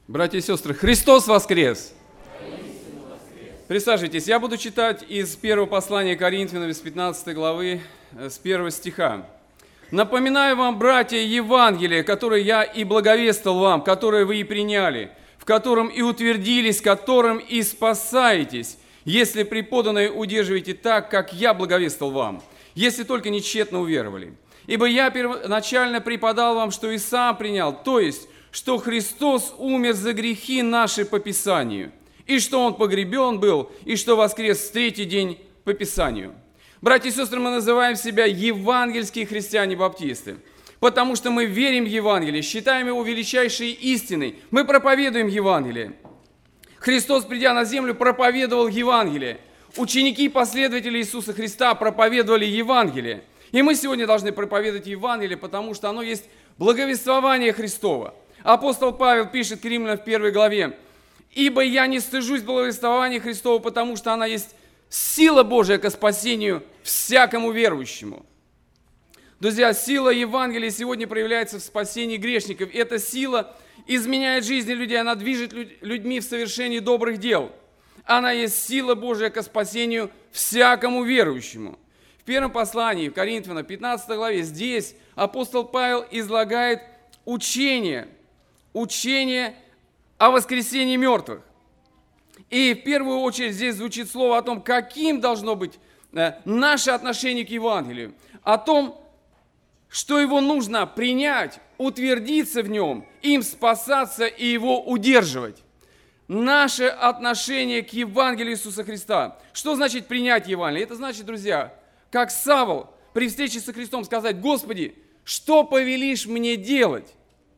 Братья и сестры, Христос воскрес! Присаживайтесь. Я буду читать из первого послания Коринфянам, из 15 главы, с 1 стиха. «Напоминаю вам, братья, Евангелие, которое я и благовествовал вам, которое вы и приняли, в котором и утвердились, которым и спасаетесь, если преподанное удерживаете так, как я благовествовал вам, если только не тщетно уверовали. Ибо я первоначально преподал вам, что и сам принял, то есть, что Христос умер за грехи наши по Писанию, и что Он погребен был, и что воскрес в третий день по Писанию». Братья и сестры, мы называем себя евангельские христиане-баптисты, потому что мы верим в Евангелие, считаем его величайшей истиной, мы проповедуем Евангелие. Христос, придя на землю, проповедовал Евангелие. Ученики и последователи Иисуса Христа проповедовали Евангелие. И мы сегодня должны проповедовать Евангелие, потому что оно есть благовествование Христова. Апостол Павел пишет к Римлянам в 1 главе: «Ибо я не стыжусь благовествования Христова, потому что она есть сила Божия ко спасению всякому верующему». Друзья, сила Евангелия сегодня проявляется в спасении грешников. Эта сила изменяет жизни людей, она движет людьми в совершении добрых дел. Она есть сила Божия ко спасению всякому верующему. В первом послании, в Коринфянам, 15 главе, здесь апостол Павел излагает учение о воскресении мертвых. И в первую очередь здесь звучит слово о том, каким должно быть наше отношение к Евангелию, о том, что его нужно принять, утвердиться в нем, им спасаться и его удерживать. Наше отношение к Евангелию Иисуса Христа. Что значит принять Евангелие? Это значит, друзья, как Савл при встрече со Христом сказать: «Господи, что повелишь мне делать?»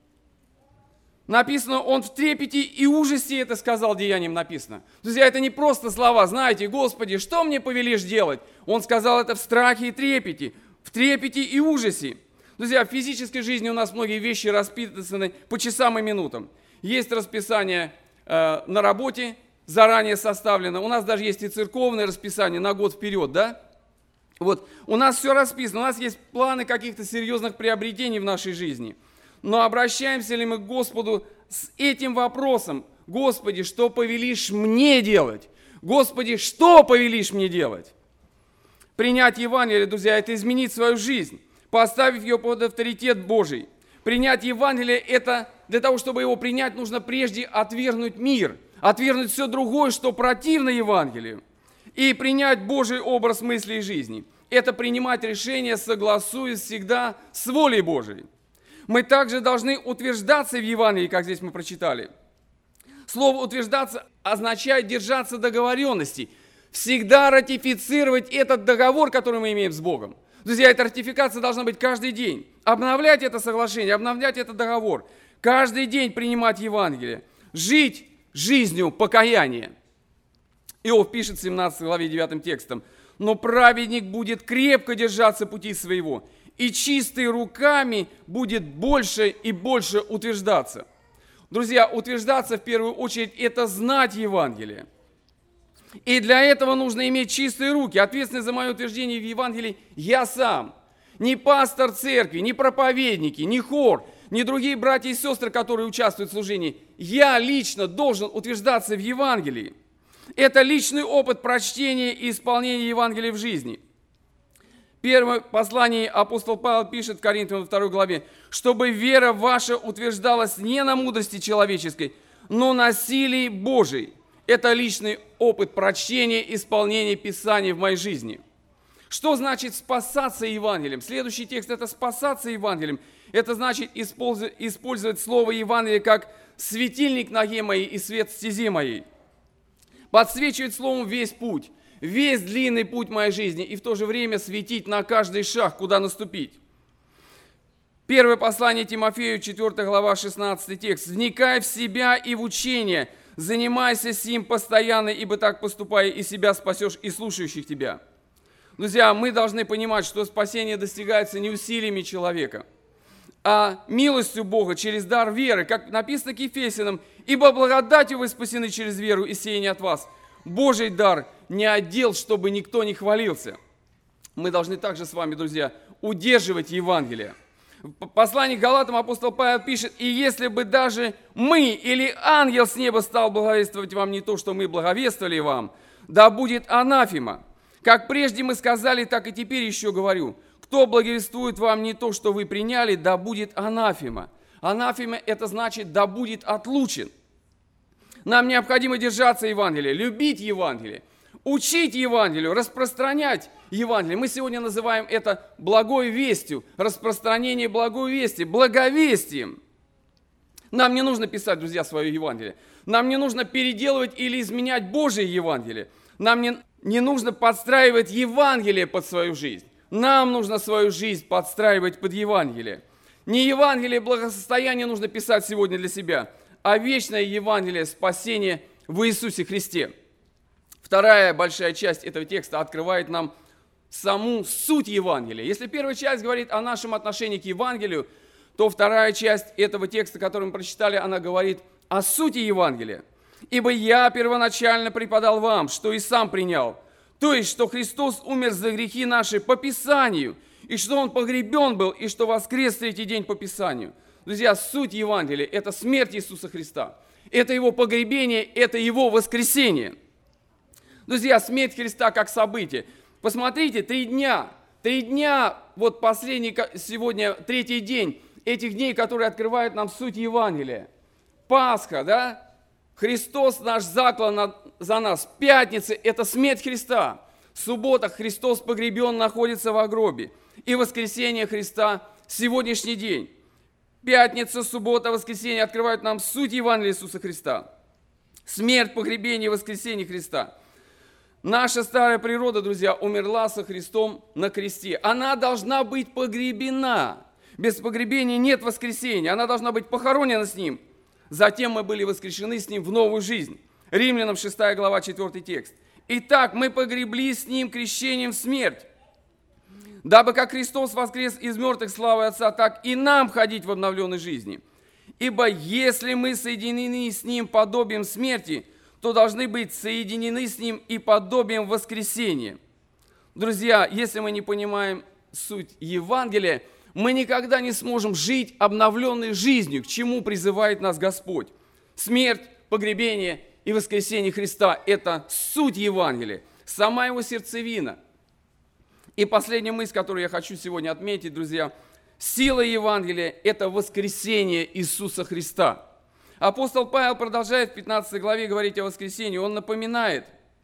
Написано, он в трепете и ужасе это сказал, деянием написано. Друзья, это не просто слова, знаете: «Господи, что мне повелишь делать?» Он сказал это в страхе и трепете, в трепете и ужасе. Друзья, в физической жизни у нас многие вещи расписаны по часам и минутам. Есть расписание на работе, заранее составлено. У нас даже есть и церковное расписание на год вперед, да? Вот, у нас все расписано, у нас есть планы каких-то серьезных приобретений в нашей жизни. Но обращаемся ли мы к Господу с этим вопросом: «Господи, что повелишь мне делать? Господи, что повелишь мне делать?» Принять Евангелие, друзья, это изменить свою жизнь, поставив ее под авторитет Божий. Принять Евангелие, это для того, чтобы его принять, нужно прежде отвергнуть мир, отвергнуть все другое, что противно Евангелию, и принять Божий образ мысли и жизни. Это принимать решения, согласуясь всегда с волей Божией. Мы также должны утверждаться в Евангелии, как здесь мы прочитали. Слово «утверждаться» означает держаться договоренности, всегда ратифицировать этот договор, который мы имеем с Богом. Друзья, эта ратификация должна быть каждый день. Обновлять это соглашение, обновлять этот договор. Каждый день принимать Евангелие. Жить жизнью покаяния. Иов пишет в 17 главе 9 текстом: «Но праведник будет крепко держаться пути своего, и чистый руками будет больше и больше утверждаться». Друзья, утверждаться в первую очередь – это знать Евангелие. И для этого нужно иметь чистые руки. Ответственность за мое утверждение в Евангелии я сам. Не пастор церкви, не проповедники, не хор, не другие братья и сестры, которые участвуют в служении. Я лично должен утверждаться в Евангелии. Это личный опыт прочтения и исполнения Евангелия в жизни. В первом послании апостол Павел пишет в Коринфянам 2 главе: «Чтобы вера ваша утверждалась не на мудрости человеческой, но на силе Божией». Это личный опыт прочтения и исполнения Писания в моей жизни. Что значит спасаться Евангелием? Следующий текст – это спасаться Евангелием. Это значит использовать слово Евангелие как светильник ноге моей и свет стези моей. Подсвечивать словом весь путь, весь длинный путь моей жизни, и в то же время светить на каждый шаг, куда наступить. Первое послание Тимофею, 4 глава, 16 текст. «Вникай в себя и в учение, занимайся сим постоянно, ибо так поступая и себя спасешь, и слушающих тебя». Друзья, мы должны понимать, что спасение достигается не усилиями человека, а милостью Бога через дар веры, как написано к Ефесянам: «Ибо благодатью вы спасены через веру, и сие не от вас. Божий дар не отдел, чтобы никто не хвалился». Мы должны также с вами, друзья, удерживать Евангелие. В послании к Галатам апостол Павел пишет: «И если бы даже мы или ангел с неба стал благовествовать вам не то, что мы благовествовали вам, да будет анафема. Как прежде мы сказали, так и теперь еще говорю. Кто благовествует вам не то, что вы приняли, да будет анафема». Анафема – это значит «да будет отлучен». Нам необходимо держаться Евангелия, любить Евангелие, учить Евангелию, распространять Евангелие. Мы сегодня называем это благой вестью, распространение благой вести, благовестием. Нам не нужно писать, друзья, свое Евангелие. Нам не нужно переделывать или изменять Божие Евангелие. Нам не нужно подстраивать Евангелие под свою жизнь. Нам нужно свою жизнь подстраивать под Евангелие. Не Евангелие благосостояния нужно писать сегодня для себя, а вечное Евангелие спасения в Иисусе Христе. Вторая большая часть этого текста открывает нам саму суть Евангелия. Если первая часть говорит о нашем отношении к Евангелию, то вторая часть этого текста, который мы прочитали, она говорит о сути Евангелия. «Ибо я первоначально преподал вам, что и сам принял, то есть, что Христос умер за грехи наши по Писанию, и что Он погребен был, и что воскрес третий день по Писанию». Друзья, суть Евангелия – это смерть Иисуса Христа. Это Его погребение, это Его воскресение. Друзья, смерть Христа как событие. Посмотрите, 3 дня, вот последний, сегодня третий день этих дней, которые открывают нам суть Евангелия. Пасха, да? Христос наш заклан за нас. Пятница – это смерть Христа. Суббота Христос погребен, находится во гробе. И воскресение Христа – сегодняшний день. Пятница, суббота, воскресенье открывают нам суть Евангелия Иисуса Христа. Смерть, погребение и воскресение Христа. Наша старая природа, друзья, умерла со Христом на кресте. Она должна быть погребена. Без погребения нет воскресения. Она должна быть похоронена с Ним. Затем мы были воскрешены с Ним в новую жизнь. Римлянам 6 глава 4 текст. Итак, мы погребли с Ним крещением в смерть, дабы как Христос воскрес из мертвых славой Отца, так и нам ходить в обновленной жизни. Ибо если мы соединены с Ним подобием смерти, то должны быть соединены с Ним и подобием воскресения. Друзья, если мы не понимаем суть Евангелия, мы никогда не сможем жить обновленной жизнью, к чему призывает нас Господь. Смерть, погребение и воскресение Христа – это суть Евангелия, сама его сердцевина. И последняя мысль, которую я хочу сегодня отметить, друзья, сила Евангелия – это воскресение Иисуса Христа. Апостол Павел продолжает в 15 главе говорить о воскресении. Он напоминает,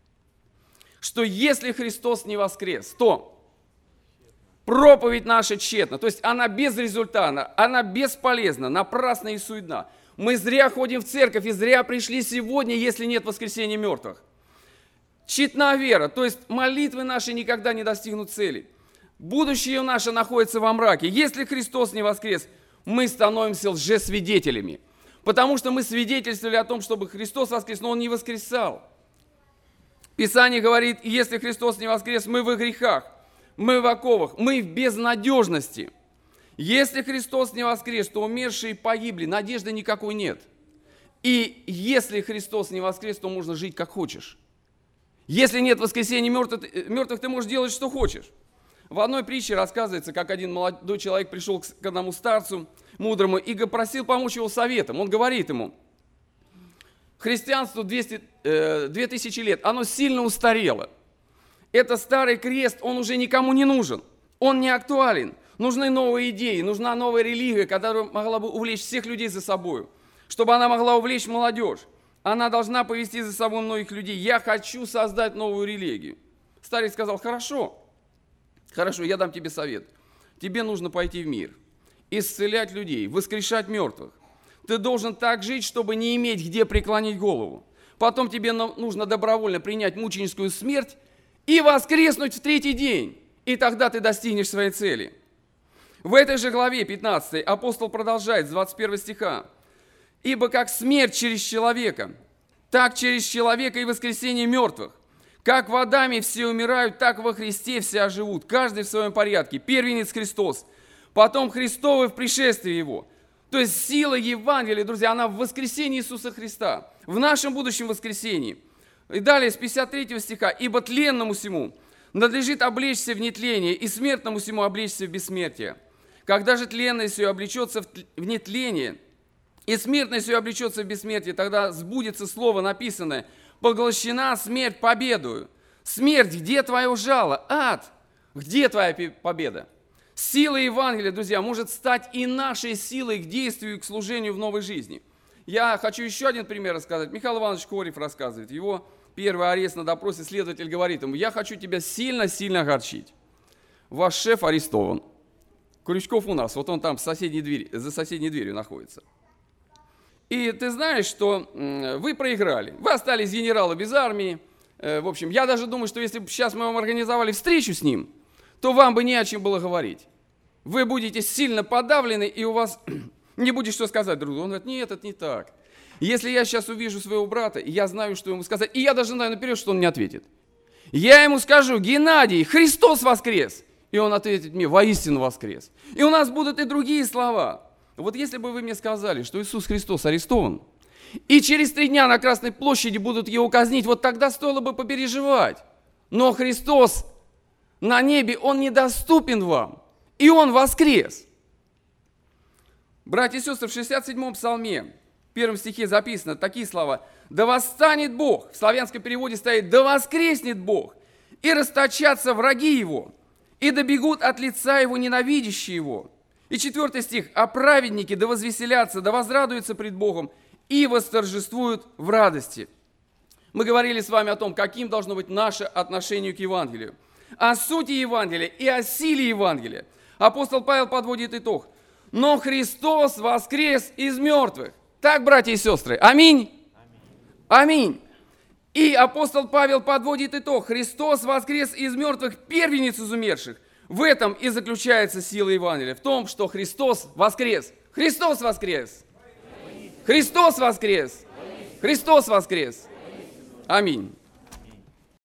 что если Христос не воскрес, то проповедь наша тщетна, то есть она безрезультатна, она бесполезна, напрасна и суетна. Мы зря ходим в церковь и зря пришли сегодня, если нет воскресения мертвых. Тщетна вера, то есть молитвы наши никогда не достигнут цели. Будущее наше находится во мраке. Если Христос не воскрес, мы становимся лжесвидетелями. Потому что мы свидетельствовали о том, чтобы Христос воскрес, но Он не воскресал. Писание говорит, если Христос не воскрес, мы во грехах, мы в оковах, мы в безнадежности. Если Христос не воскрес, то умершие погибли, надежды никакой нет. И если Христос не воскрес, то можно жить как хочешь. Если нет воскресения мертвых, ты можешь делать, что хочешь. В одной притче рассказывается, как один молодой человек пришел к одному старцу, мудрому, и просил помочь его советом. Он говорит ему, христианство 2000 лет, оно сильно устарело. Это старый крест, он уже никому не нужен, он не актуален. Нужны новые идеи, нужна новая религия, которая могла бы увлечь всех людей за собой, чтобы она могла увлечь молодежь. Она должна повести за собой многих людей. Я хочу создать новую религию. Старец сказал, хорошо, я дам тебе совет. Тебе нужно пойти в мир, исцелять людей, воскрешать мертвых. Ты должен так жить, чтобы не иметь где преклонить голову. Потом тебе нужно добровольно принять мученическую смерть и воскреснуть в третий день. И тогда ты достигнешь своей цели. В этой же главе 15 апостол продолжает с 21 стиха. «Ибо как смерть через человека, так через человека и воскресение мертвых. Как в Адаме все умирают, так во Христе все оживут, каждый в своем порядке. Первенец Христос, потом Христовы в пришествии Его». То есть сила Евангелия, друзья, она в воскресении Иисуса Христа, в нашем будущем воскресении. И далее с 53 стиха. «Ибо тленному сему надлежит облечься в нетление, и смертному сему облечься в бессмертие. Когда же тленное сие облечется в нетление, и смертное сие облечется в бессмертие, тогда сбудется слово написанное: поглощена смерть победою. Смерть, где твое жало? Ад, где твоя победа? Сила Евангелия, друзья, может стать и нашей силой к действию и к служению в новой жизни. Я хочу еще один пример рассказать. Михаил Иванович Корев рассказывает. Его первый арест на допросе, следователь говорит ему: я хочу тебя сильно-сильно огорчить. Ваш шеф арестован. Крючков у нас, вот он там за соседней дверью находится. И ты знаешь, что вы проиграли. Вы остались генералы без армии. В общем, я даже думаю, что если бы сейчас мы вам организовали встречу с ним, то вам бы не о чем было говорить. Вы будете сильно подавлены, и у вас не будет что сказать друг другу. Он говорит: нет, это не так. Если я сейчас увижу своего брата, и я знаю, что ему сказать, и я даже знаю наперед, что он мне ответит. Я ему скажу: Геннадий, Христос воскрес! И он ответит мне: воистину воскрес. И у нас будут и другие слова. Вот если бы вы мне сказали, что Иисус Христос арестован, и через 3 дня на Красной площади будут его казнить, вот тогда стоило бы попереживать. Но Христос на небе, Он недоступен вам, и Он воскрес. Братья и сестры, в 67-м псалме, в 1 стихе записано такие слова: «Да восстанет Бог», в славянском переводе стоит: «Да воскреснет Бог, и расточатся враги Его, и добегут от лица Его ненавидящие Его». И 4 стих: «А праведники да возвеселятся, да возрадуются пред Богом, и восторжествуют в радости». Мы говорили с вами о том, каким должно быть наше отношение к Евангелию, о сути Евангелия и о силе Евангелия. Апостол Павел подводит итог: «Но Христос воскрес из мертвых». Так, братья и сестры, аминь? Аминь. И апостол Павел подводит итог: Христос воскрес из мертвых, первенец из умерших. В этом и заключается сила Евангелия, в том, что Христос воскрес. Христос воскрес! Христос воскрес! Христос воскрес! Аминь.